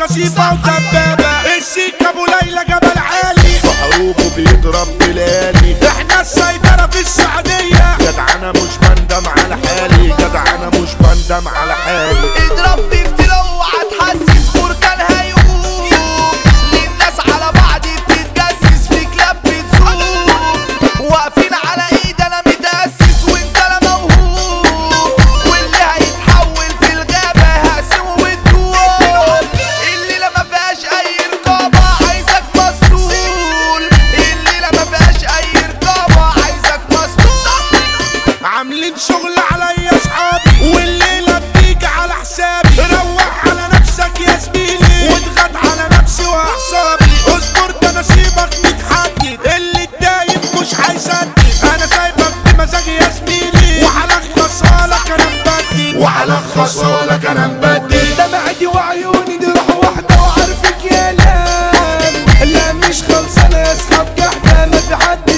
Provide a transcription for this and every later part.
نصيفة ودبابة. السيك ابو ليلى جبل عالي في حروبه بيضرب بلالي. احنا السيطرة في السعودية. جدع انا مش بندم على حالي، جدع انا مش بندم على حالي. اضرب بفتلة وهتحسس بركان هيقوم للناس على بعض بتتجسس في كلاب بتسوق واقفين على ايد انا متأسس وانت لا موهوب واللي هيتحول في الغابة هقسمه بالدول. الليلة ما فيهاش اي رقابة عايزك مسطول، الليلة ما فيهاش اي رقابة عايزك مسطول. عاملين شغل عليا اصحابي والليلة بتيجي على حسابي. روح على نفسك يا زميلي واضغط على نفسي واعصابي. اصبر ده نصيبك متحدد، اللي اتضايق مش هيسدد. انا سايبك بمزاجي يا زميلي وهلخصهالك انا مبدد، وهلخصهالك انا مبدل. دمعتي وعيوني دي روح واحدة وعارفك يا لام. لا مش خلصانة يا اصحاب جحدة ما في حد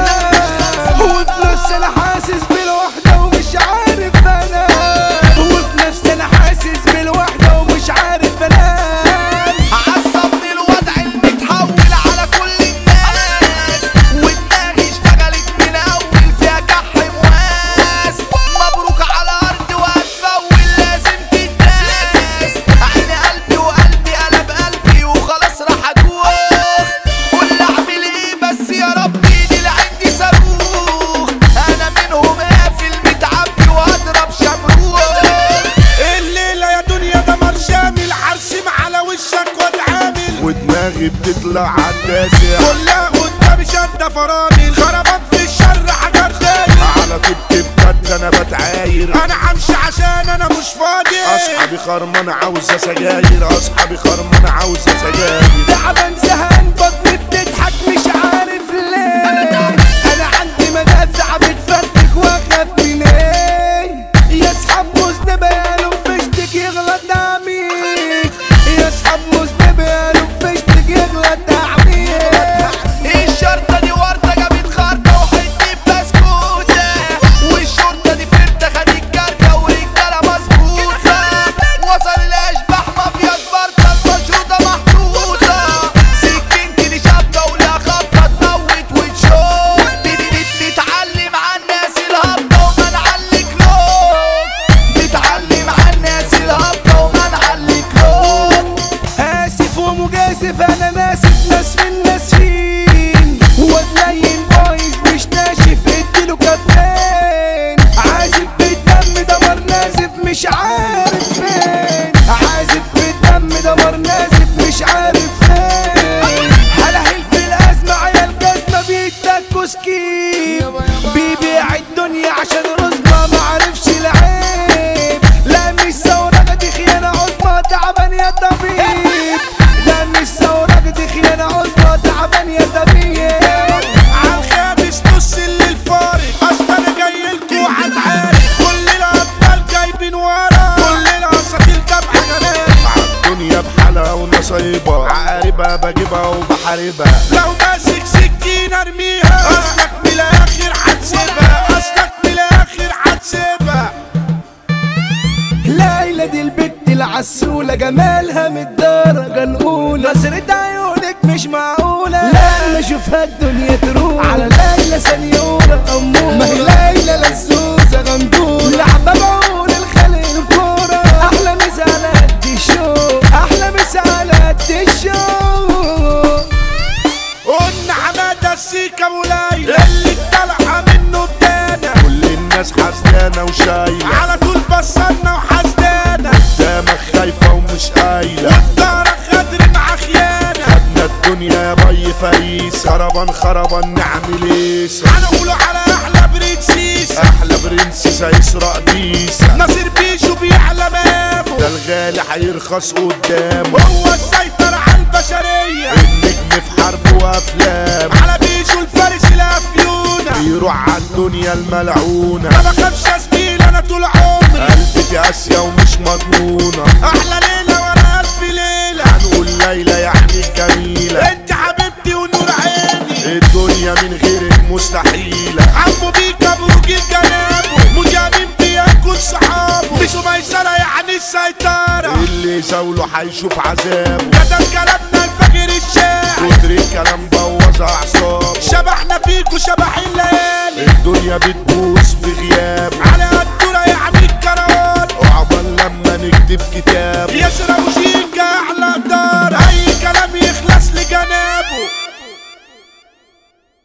تمام. وفي نفسي انا حاسس بالوحدة ومش عارف انام. وفي نفسي انا حاسس بالوحدة ومش عارف انام. عصبني الوضع المتحول على كل الناس ودماغي اشتغلت من اول فيها كح مواس. مبروك على ارض وهتفول لازم تتداس. عين قلبي وقلبي قلب قلبي وخلاص راح ادوخ. قول اعمل ايه بس يا ربي دي اللي عندي صاروخ. انا منهم قافل متعبي وهضرب شمروخ. الليلة يا دنيا دمر شامل. هرسم على وشك واتعامل ودماغي بتطلع عالتاسع. كلها قدامي شدة فرامل. خربان في الشر حاجات تاني. على طبت بجد انا بتعاير. انا همشي عشان انا مش فاضي. اصحابي خرمانة عاوزة سجاير، اصحابي خرمانة عاوزة سجاير. تعبان زهقان بطني بتضحك مش عارف ليه. انا عندي مدافع بتفرتك واخاف من ايه. يا اصحاب مذنب قالوا فشتك يغلط عميق. يا اصحاب مذنب قالوا فشتك يغلط عميق. الشرطة دي وردة جابت خردة وحتة بسكوتة والشرطة دي فردة خدت كارتة ورجالة مظبوطة. وصل الأشباح مافيا سبارتا المشروطة محطوطة. سكينتي دي شابكة ولها خبطة تموت وتشوك. بتتعلم عن الناس الهابطة وما نعلق لوك. بتتعلم عن الناس الهابطة وما نعلق لوك. اسف ومجازف انا ناسف ناس في الناسفين. وتلين بايظ مش ناشف اديله كفين. عازف بالدم دمر نازف مش عارف فين. عازف بالدم دمر نازف مش عارف فين. هلهل في الازمة عيال جزمة بيتاكوا سكيب. بيبيع الدنيا عشان رزمة معرفش العيب. لا مش ثورة دي خيانة عظمى تعبان يا طبيب. لا مش ثورة دي خيانة عظمى تعبان يا طبيب. عالخامس نص الليل فارق. اصل انا جايلكوا هتعارك. كل الابطال جايبين ورا. كل الاساطير تابعة جمال. عالدنيا بحالها ونصيبة. عقاربها بجيبها وبحاربها. لو ماسك سكينة ارميها. اصلك من الاخر هتسيبها. اصلك من الاخر هتسيبها. ليلى دي البت العسولة جمالها من الدرجة الأولى. نظرة عيونك مش معقولة. لا اشوفها الدنيا تروح على ليلى سنيورة أمورة. ما هي ليلى لزوزة غندورة. لعبة بعون الخلق الكورة. أحلى مسا على قد الشوق. أحلى مسا على قد الشوق. قلنا حمادة السيكة وليلى اللي طالعة منه بدانا. كل الناس حزنانة وشايلة. على طول بصلنا وحزنانة. قدامك خايفة ومش قايلة. وفي دارك غدر مع خيانة. خدنا الدنيا يا بي فريسة. خربان نعمل ايه. هنقولوا على احلى برنسيس. احلى برنسيسة يسرق بيسة. ناصر بيشو بيعلى مامه. ده الغالي هيرخص قدامه. هو السيطرة على البشرية. النجم في حرب وافلام. على بيشو الفارس الافيونة. بيروح عالدنيا الملعونة. ما بخافش يا زميل انا طول عمري. قلبتي قاسية ومش مضمونة. احلى ليلة ورا الف ليلة. هنقول ليلى يعني الجميلة. انت حبيبتي ونور عيني. الدنيا من غيرك مستحيلة. عمو بيكا بروج الجنابه. مجامين بياكل صحابه. بيشو ميسرة يعني السيطرة. اللي زاوله كله هيشوف عذابه. كتب كلامنا الفجر الشاعر كتر الكلام بوظ اعصابه. شبحنا فيكوا شبح الليالي. الدنيا بتدور